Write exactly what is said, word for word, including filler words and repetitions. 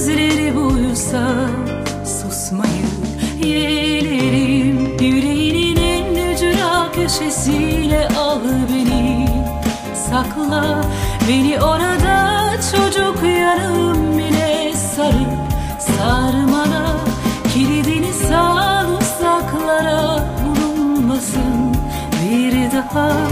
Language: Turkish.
gözleri buysa susmayı yeğlerim. Yüreğinin en ücra köşesiyle al beni, sakla beni orada, çocuk yarım bile sarıp sarmala. Kilidini sal, uzaklara bulunmasın bir daha.